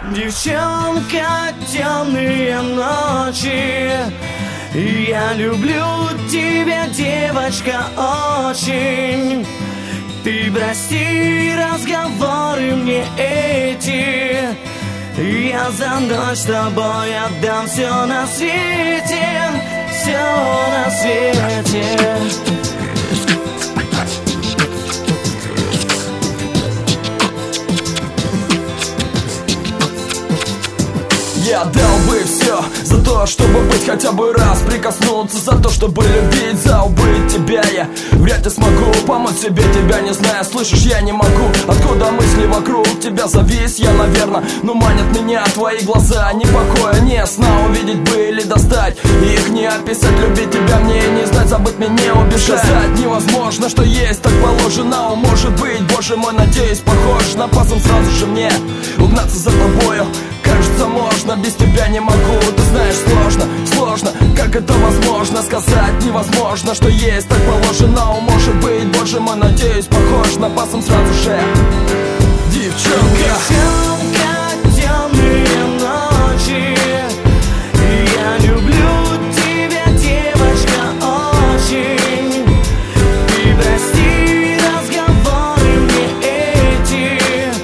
Девчонка, темные ночи, я люблю тебя, девочка, очень. Ты прости разговоры мне эти, я за ночь с тобой отдам все на свете, все на свете. Я дал бы все за то, чтобы быть хотя бы раз, прикоснуться, за то, чтобы любить, забыть тебя. Я вряд ли смогу помочь себе, тебя не зная. Слышишь, я не могу, откуда мысли вокруг тебя завис я, наверное. Но манят меня твои глаза, ни покоя, ни сна. Увидеть бы или достать, их не описать. Любить тебя мне не знать, забыть меня не убежать. Сказать невозможно, что есть, так положено. Может быть, боже мой, надеюсь, похож на пасом сразу же мне угнаться за тобою. Кажется, можно, без тебя не могу. Ты знаешь, сложно, сложно, как это возможно. Сказать невозможно, что есть, так положено. Может быть, боже мой, надеюсь, похож на пасом сразу же. Девчонка, темные ночи, я люблю тебя, девочка, очень. Ты прости разговоры мне эти,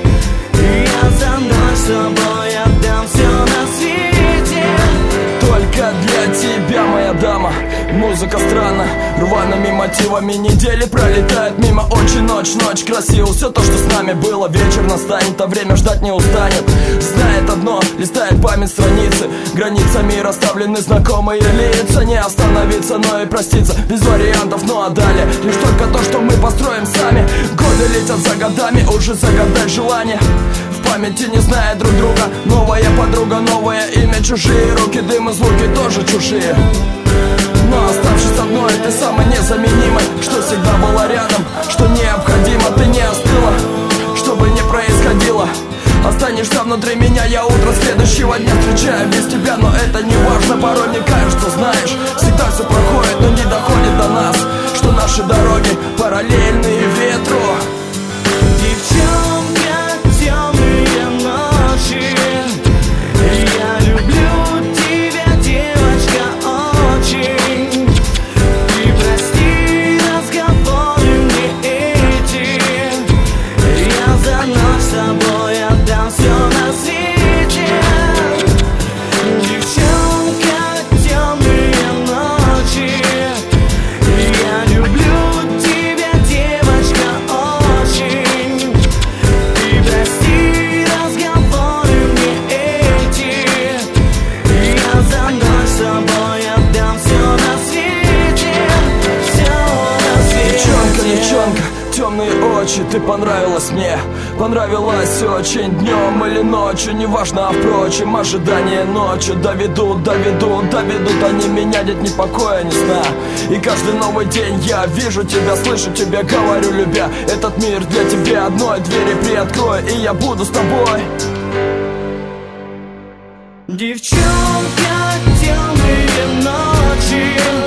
я за ночь с тобой отдам все на свете. только для тебя, моя дама. Музыка странна, рваными мотивами. Недели пролетают мимо, очень ночь красиво. Все то, что с нами было, вечер настанет, а время ждать не устанет. Знает одно, листает память страницы, границами расставлены знакомые лица. Не остановиться, но и проститься, без вариантов. Ну а далее лишь только то, что мы построим сами. Годы летят за годами, уже загадать желание. В памяти не зная друг друга, новая подруга, новое имя, чужие руки, дым и звуки тоже чужие. Но оставшись одной, ты самой незаменимой, что всегда была рядом, что необходимо. Ты не остыла, что бы ни происходило, останешься внутри меня. Я утро следующего дня встречаю без тебя, но это не важно. Порой мне кажется, знаешь, всегда все проходит, но не доходит до нас, что наши дороги параллельные ветру. Девчонка, темные ночи, я люблю тебя, девочка, очень. Ты прости разговоры мне эти, я за ночь с тобой отдам все на свете. Девчонка, темные ночи, я люблю тебя, девочка, очень. Ты прости разговоры мне эти, я за ночь с тобой отдам все на свете, все на свете. Девчонка, темные очи, ты понравилась мне. Понравилась очень днем или ночью, неважно, а впрочем, ожидание ночью доведут они меня, нет ни покоя, ни сна. И каждый новый день я вижу тебя, слышу тебя, говорю, любя. Этот мир для тебя одной, двери приоткрой, и я буду с тобой. Девчонка, темные ночи,